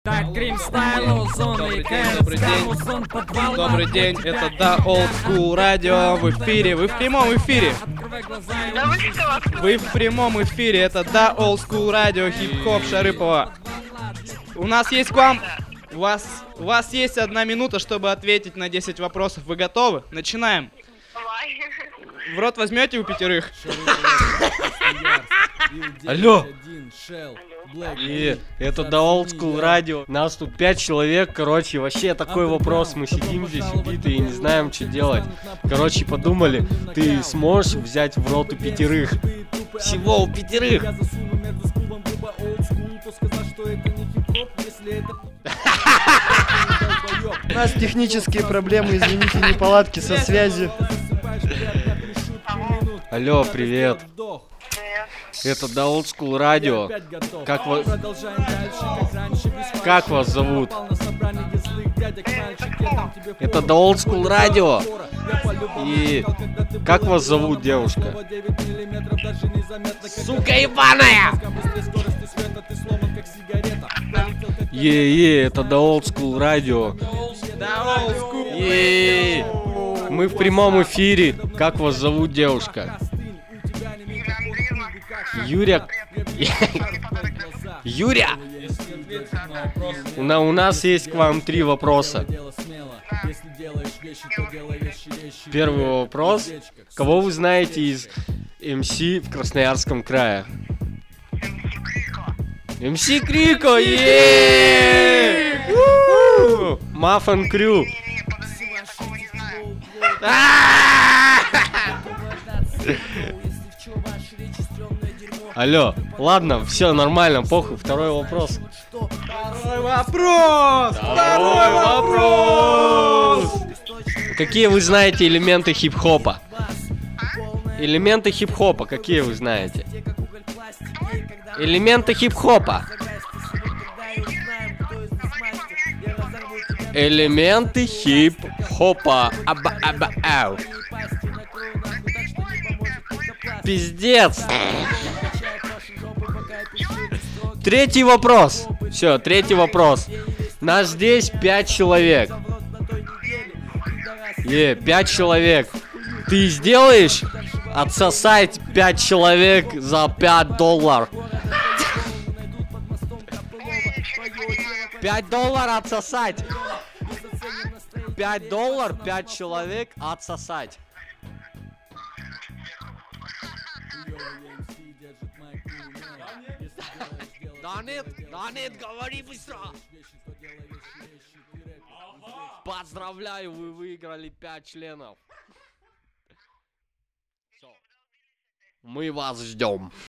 Так, Грим Стайл, Добрый день, добрый день, это Да Old School Radio в эфире, вы в прямом эфире. Вы в прямом эфире, это Да Old School Radio, хип-хоп Шарыпова. У нас есть к вам, у вас есть 1 минута, чтобы ответить на 10 вопросов. Вы готовы? Начинаем. В рот возьмете у 5? Алло! И это Да Old School Radio. Нас тут 5 человек, короче, вообще такой вопрос. Мы сидим здесь убитые и не знаем, что делать. Короче, подумали, ты сможешь взять в рот у 5? Всего у 5. У нас технические проблемы, извините, неполадки со связью. Алло, привет. Это Да Old School Radio. Как вас зовут? Это Да Old School Radio. И как вас зовут, девушка? Сука ебаная! Это Да Old School Radio. Мы в прямом эфире. Как вас зовут, девушка? Юря. Юря! У нас есть к вам 3 вопроса. Первый вопрос. Кого вы знаете из МС в Красноярском крае? МС Крико! Маффин Крю! Алло, ладно, все нормально, похуй. Второй вопрос. Второй вопрос! Какие вы знаете элементы хип-хопа? Элементы хип-хопа, какие вы знаете? Элементы хип-хопа. Элементы хип-хопа. Аба-аба-ау. Пиздец. Третий вопрос. Все, третий вопрос. Нас здесь 5 человек. 5 человек. Ты сделаешь отсосать 5 человек за $5? $5 отсосать. $5, 5 человек отсосать. Да нет, говори быстро. Поздравляю, вы выиграли 5 членов. Мы вас ждем.